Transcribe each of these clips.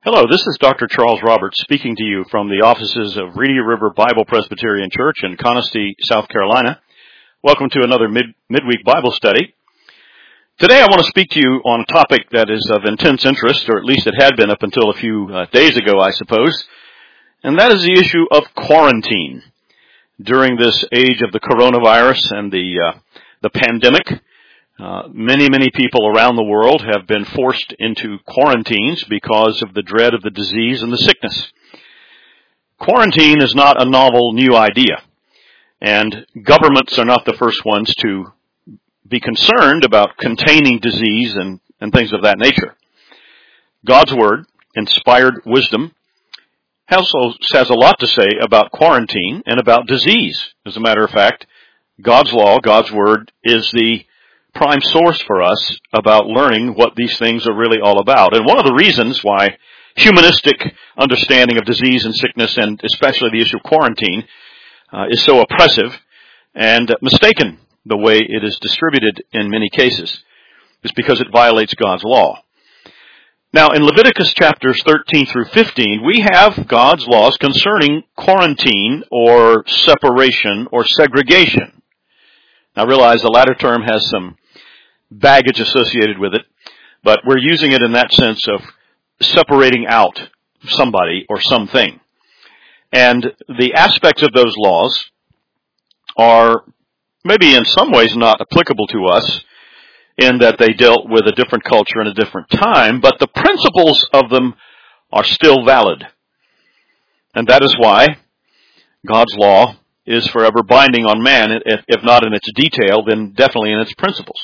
Hello, this is Dr. Charles Roberts speaking to you from the offices of Reedy River Bible Presbyterian Church in Conestee, South Carolina. Welcome to another midweek Bible study. Today I want to speak to you on a topic that is of intense interest, or at least it had been up until a few days ago, I suppose, and that is the issue of quarantine. During this age of the coronavirus and the pandemic, many people around the world have been forced into quarantines because of the dread of the disease and the sickness. Quarantine is not a novel new idea, and governments are not the first ones to be concerned about containing disease and things of that nature. God's Word, inspired wisdom, also has a lot to say about quarantine and about disease. As a matter of fact, God's law, God's Word, is the prime source for us about learning what these things are really all about. And one of the reasons why humanistic understanding of disease and sickness, and especially the issue of quarantine, is so oppressive and mistaken the way it is distributed in many cases, is because it violates God's law. Now, in Leviticus chapters 13 through 15, we have God's laws concerning quarantine or separation or segregation. Now, realize the latter term has some baggage associated with it, but we're using it in that sense of separating out somebody or something. And the aspects of those laws are maybe in some ways not applicable to us in that they dealt with a different culture and a different time, but the principles of them are still valid. And that is why God's law is forever binding on man, if not in its detail, then definitely in its principles.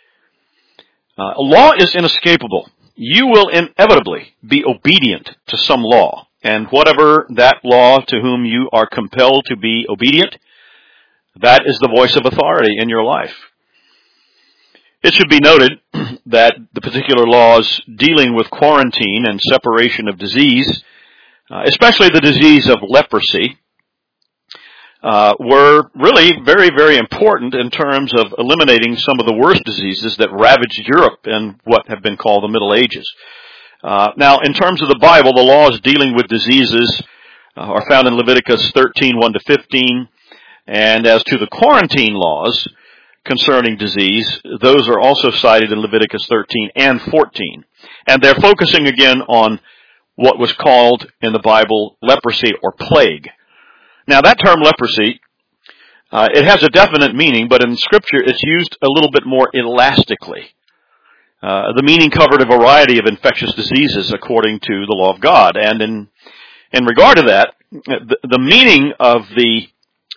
Law is inescapable. You will inevitably be obedient to some law, and whatever that law to whom you are compelled to be obedient, that is the voice of authority in your life. It should be noted that the particular laws dealing with quarantine and separation of disease, especially the disease of leprosy, were really very important in terms of eliminating some of the worst diseases that ravaged Europe in what have been called the Middle Ages. Now, in terms of the Bible, the laws dealing with diseases are found in Leviticus 13, 1 to 15, and as to the quarantine laws concerning disease, those are also cited in Leviticus 13 and 14. And they're focusing again on what was called in the Bible leprosy or plague. Now, that term leprosy, it has a definite meaning, but in Scripture it's used a little bit more elastically. The meaning covered a variety of infectious diseases according to the law of God. And in regard to that, the meaning of the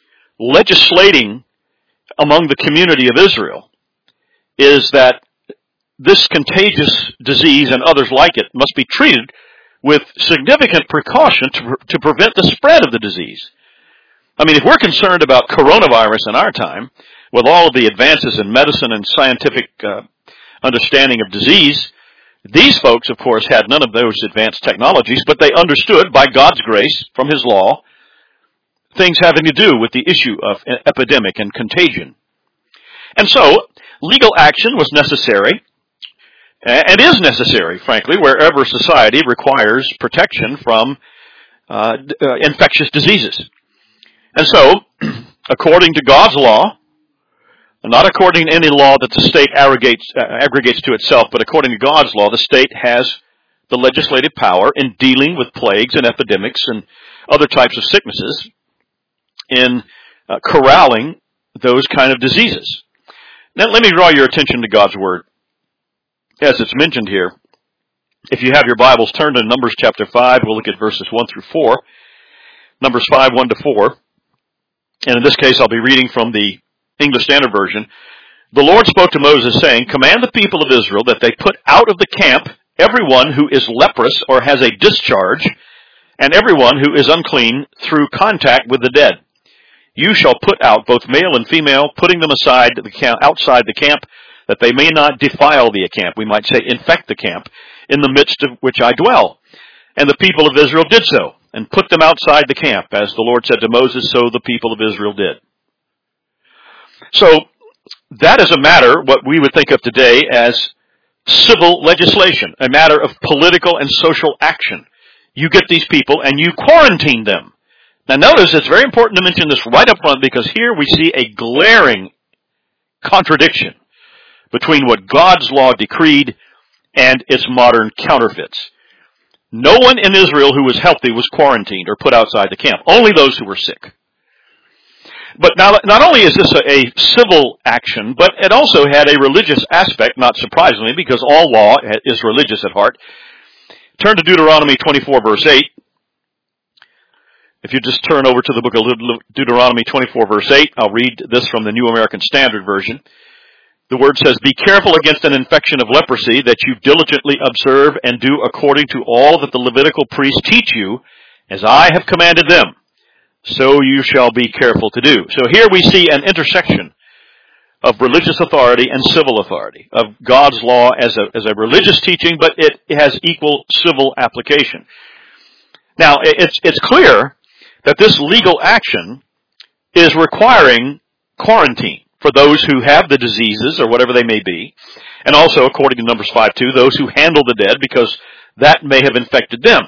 legislating among the community of Israel is that this contagious disease and others like it must be treated with significant precaution to prevent the spread of the disease. I mean, if we're concerned about coronavirus in our time, with all of the advances in medicine and scientific understanding of disease, these folks, of course, had none of those advanced technologies, but they understood, by God's grace, from His law, things having to do with the issue of epidemic and contagion. And so, legal action was necessary, and is necessary, frankly, wherever society requires protection from infectious diseases. And so, according to God's law, not according to any law that the state aggregates to itself, but according to God's law, the state has the legislative power in dealing with plagues and epidemics and other types of sicknesses in corralling those kind of diseases. Now, let me draw your attention to God's Word. As it's mentioned here, if you have your Bibles, turn to Numbers chapter 5. We'll look at verses 1 through 4. Numbers 5, 1 to 4. And in this case, I'll be reading from the English Standard Version. The Lord spoke to Moses, saying, "Command the people of Israel that they put out of the camp everyone who is leprous or has a discharge, and everyone who is unclean through contact with the dead. You shall put out both male and female, putting them outside the camp, that they may not defile the camp," we might say infect the camp, "in the midst of which I dwell." And the people of Israel did so, and put them outside the camp. As the Lord said to Moses, so the people of Israel did. So, that is a matter, what we would think of today as civil legislation, a matter of political and social action. You get these people and you quarantine them. Now notice it's very important to mention this right up front because here we see a glaring contradiction between what God's law decreed and its modern counterfeits. No one in Israel who was healthy was quarantined or put outside the camp. Only those who were sick. But now, not only is this a civil action, but it also had a religious aspect, not surprisingly, because all law is religious at heart. Turn to Deuteronomy 24, verse 8. If you just turn over to the book of Deuteronomy 24, verse 8, I'll read this from the New American Standard Version. The word says, "Be careful against an infection of leprosy, that you diligently observe and do according to all that the Levitical priests teach you, as I have commanded them. So you shall be careful to do." So here we see an intersection of religious authority and civil authority, of God's law as a religious teaching, but it has equal civil application. Now, it's clear that this legal action is requiring quarantine for those who have the diseases or whatever they may be, and also, according to Numbers 5:2, those who handle the dead because that may have infected them.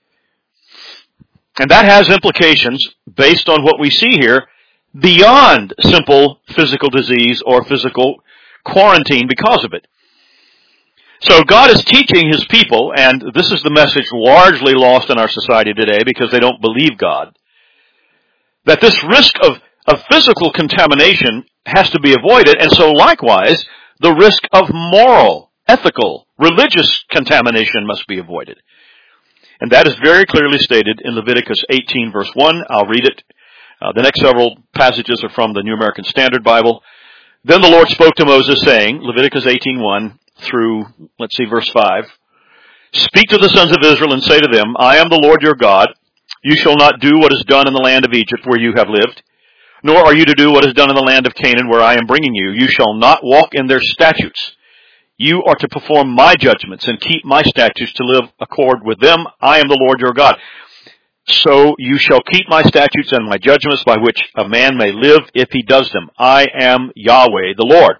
And that has implications based on what we see here beyond simple physical disease or physical quarantine because of it. So God is teaching His people, and this is the message largely lost in our society today because they don't believe God, that this risk of physical contamination has to be avoided, and so likewise, the risk of moral, ethical, religious contamination must be avoided. And that is very clearly stated in Leviticus 18, verse 1. I'll read it. The next several passages are from the New American Standard Bible. "Then the Lord spoke to Moses, saying," Leviticus 18:1 through, verse 5, "Speak to the sons of Israel and say to them, I am the Lord your God. You shall not do what is done in the land of Egypt where you have lived, nor are you to do what is done in the land of Canaan where I am bringing you. You shall not walk in their statutes. You are to perform my judgments and keep my statutes to live accord with them. I am the Lord your God. So you shall keep my statutes and my judgments by which a man may live if he does them. I am Yahweh the Lord."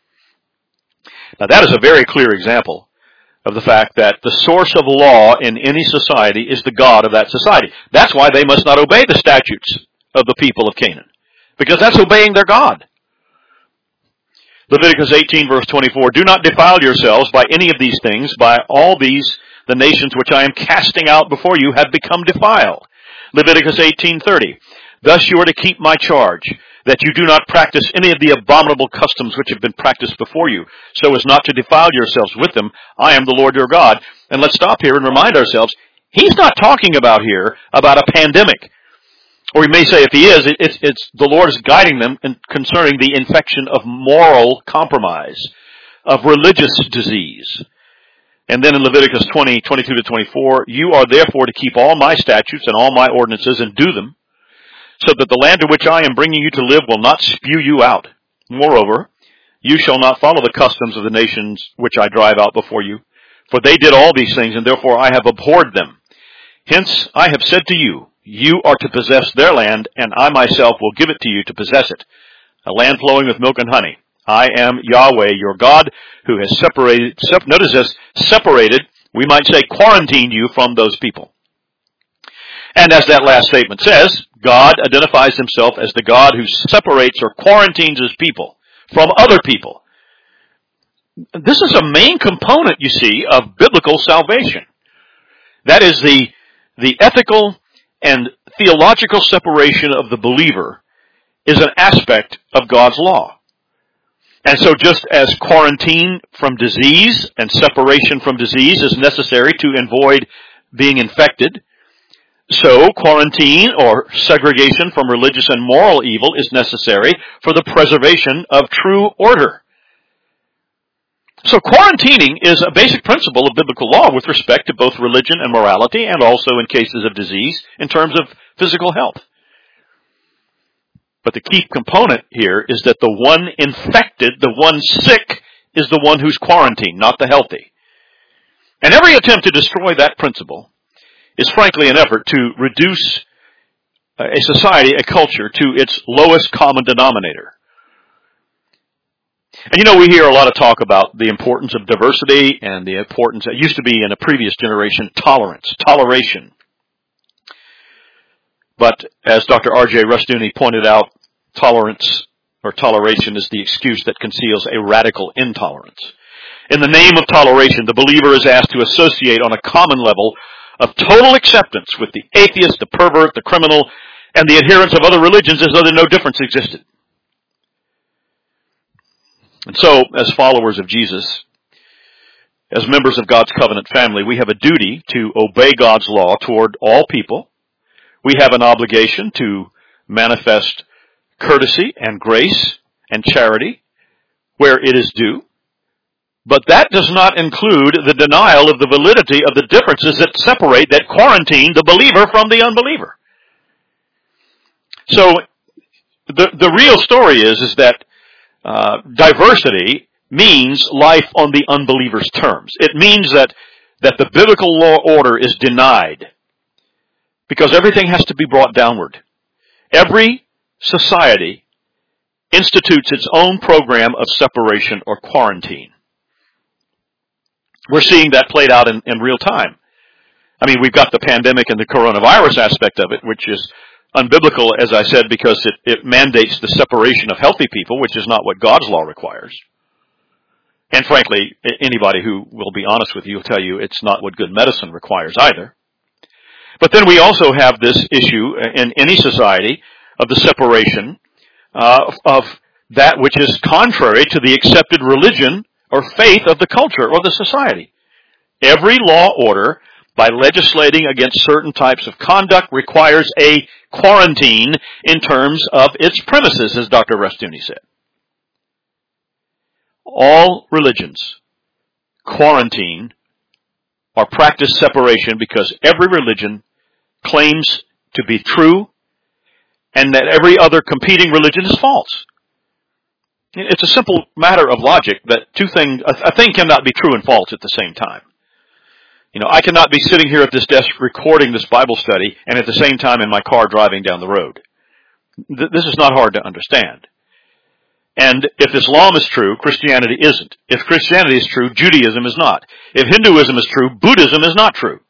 Now that is a very clear example of the fact that the source of law in any society is the God of that society. That's why they must not obey the statutes of the people of Canaan, because that's obeying their God. Leviticus 18, verse 24, "Do not defile yourselves by any of these things. By all these, the nations which I am casting out before you have become defiled." Leviticus 18:30, "Thus you are to keep my charge, that you do not practice any of the abominable customs which have been practiced before you, so as not to defile yourselves with them. I am the Lord your God." And let's stop here and remind ourselves, He's not talking about here about a pandemic. Or we may say, if He is, it's the Lord is guiding them concerning the infection of moral compromise, of religious disease. And then in Leviticus 20:22-24, "You are therefore to keep all my statutes and all my ordinances and do them, so that the land to which I am bringing you to live will not spew you out. Moreover, you shall not follow the customs of the nations which I drive out before you, for they did all these things, and therefore I have abhorred them. Hence I have said to you, you are to possess their land, and I myself will give it to you to possess it, a land flowing with milk and honey. I am Yahweh your God, who has separated, we might say quarantined you from those people." And as that last statement says, God identifies Himself as the God who separates or quarantines His people from other people. This is a main component, you see, of biblical salvation. That is the ethical and theological separation of the believer is an aspect of God's law. And so just as quarantine from disease and separation from disease is necessary to avoid being infected, so quarantine or segregation from religious and moral evil is necessary for the preservation of true order. So quarantining is a basic principle of biblical law with respect to both religion and morality, and also in cases of disease in terms of physical health. But the key component here is that the one infected, the one sick, is the one who's quarantined, not the healthy. And every attempt to destroy that principle is frankly an effort to reduce a society, a culture, to its lowest common denominator. And we hear a lot of talk about the importance of diversity and the importance, that used to be in a previous generation, toleration. But as Dr. R.J. Rushdoony pointed out, tolerance or toleration is the excuse that conceals a radical intolerance. In the name of toleration, the believer is asked to associate on a common level of total acceptance with the atheist, the pervert, the criminal, and the adherents of other religions as though no difference existed. And so, as followers of Jesus, as members of God's covenant family, we have a duty to obey God's law toward all people. We have an obligation to manifest courtesy and grace and charity where it is due. But that does not include the denial of the validity of the differences that separate, that quarantine the believer from the unbeliever. So, the real story is that diversity means life on the unbeliever's terms. It means that the biblical law order is denied because everything has to be brought downward. Every society institutes its own program of separation or quarantine. We're seeing that played out in real time. I mean, we've got the pandemic and the coronavirus aspect of it, which is unbiblical, as I said, because it mandates the separation of healthy people, which is not what God's law requires. And frankly, anybody who will be honest with you will tell you it's not what good medicine requires either. But then we also have this issue in any society of the separation of that which is contrary to the accepted religion or faith of the culture or the society. Every law order, by legislating against certain types of conduct, requires a quarantine in terms of its premises, as Dr. Rushdoony said. All religions quarantine or practice separation because every religion claims to be true and that every other competing religion is false. It's a simple matter of logic that a thing cannot be true and false at the same time. I cannot be sitting here at this desk recording this Bible study and at the same time in my car driving down the road. This is not hard to understand. And if Islam is true, Christianity isn't. If Christianity is true, Judaism is not. If Hinduism is true, Buddhism is not true.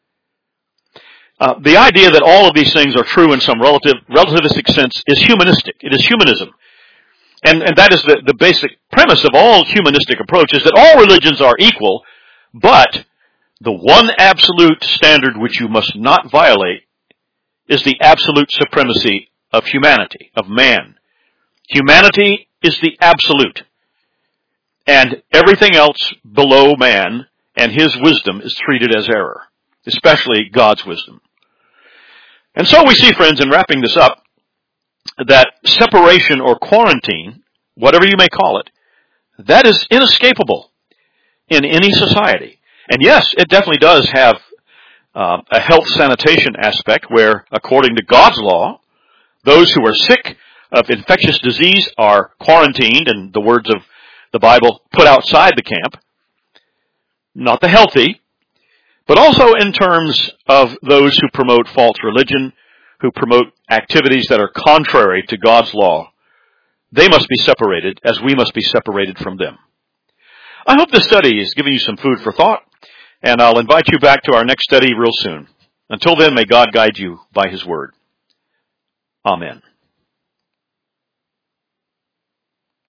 The idea that all of these things are true in some relativistic sense is humanistic. It is humanism. And that is the basic premise of all humanistic approaches, that all religions are equal, but the one absolute standard which you must not violate is the absolute supremacy of humanity, of man. Humanity is the absolute. And everything else below man and his wisdom is treated as error, especially God's wisdom. And so we see, friends, in wrapping this up, that separation or quarantine, whatever you may call it, that is inescapable in any society. And yes, it definitely does have a health sanitation aspect where, according to God's law, those who are sick of infectious disease are quarantined, in the words of the Bible, put outside the camp. Not the healthy, but also in terms of those who promote false religion, who promote activities that are contrary to God's law. They must be separated as we must be separated from them. I hope this study is giving you some food for thought, and I'll invite you back to our next study real soon. Until then, may God guide you by His Word. Amen.